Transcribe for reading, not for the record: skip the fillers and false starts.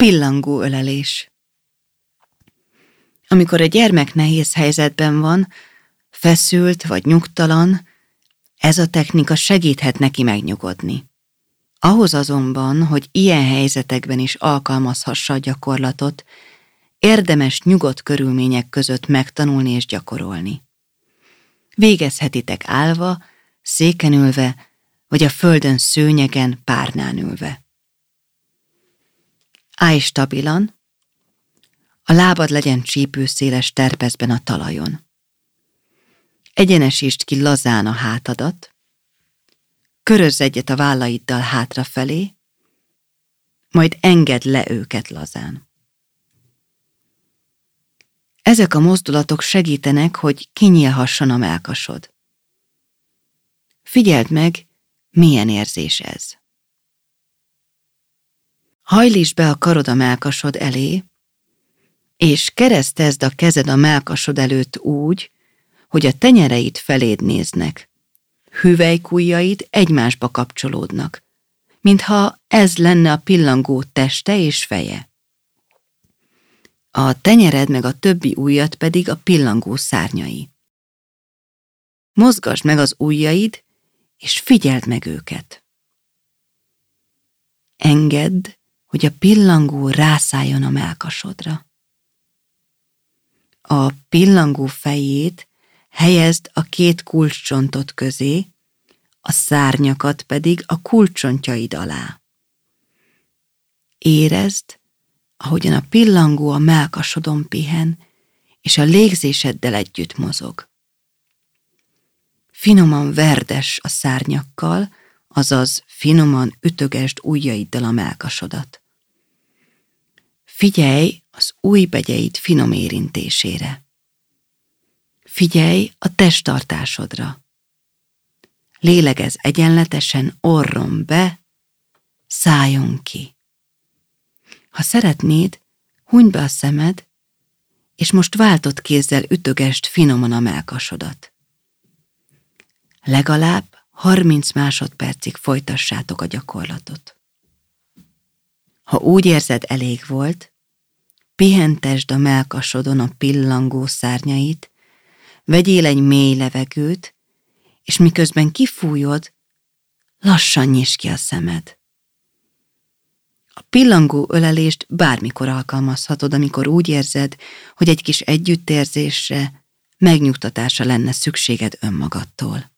Pillangó ölelés. Amikor a gyermek nehéz helyzetben van, feszült vagy nyugtalan, ez a technika segíthet neki megnyugodni. Ahhoz azonban, hogy ilyen helyzetekben is alkalmazhassa a gyakorlatot, érdemes nyugodt körülmények között megtanulni és gyakorolni. Végezhetitek állva, széken ülve, vagy a földön szőnyegen, párnán ülve. Állj stabilan, a lábad legyen csípőszéles terpeszben a talajon. Egyenesítsd ki lazán a hátadat, körözz egyet a vállaiddal hátrafelé, majd engedd le őket lazán. Ezek a mozdulatok segítenek, hogy kinyílhasson a mellkasod. Figyeld meg, milyen érzés ez. Hajlítsd be a karod a mellkasod elé, és keresztezd a kezed a mellkasod előtt úgy, hogy a tenyereid feléd néznek. Hüvelykujjaid egymásba kapcsolódnak, mintha ez lenne a pillangó teste és feje. A tenyered meg a többi ujjad pedig a pillangó szárnyai. Mozgasd meg az ujjaid, és figyeld meg őket. Engedd, hogy a pillangó rászálljon a mellkasodra. A pillangó fejét helyezd a két kulcscsontot közé, a szárnyakat pedig a kulcscsontjaid alá. Érezd, ahogyan a pillangó a mellkasodon pihen, és a légzéseddel együtt mozog. Finoman verdes a szárnyakkal, azaz finoman ütögesd ujjaiddal a mellkasodat. Figyelj az ujjbegyeid finom érintésére. Figyelj a testtartásodra. Lélegezz egyenletesen orron be, szájon ki. Ha szeretnéd, hunyd be a szemed, és most váltott kézzel ütögesd finoman a mellkasodat. Legalább 30 másodpercig folytassátok a gyakorlatot. Ha úgy érzed, elég volt, pihentesd a mellkasodon a pillangó szárnyait, vegyél egy mély levegőt, és miközben kifújod, lassan nyisd ki a szemed. A pillangó ölelést bármikor alkalmazhatod, amikor úgy érzed, hogy egy kis együttérzésre, megnyugtatásra lenne szükséged önmagadtól.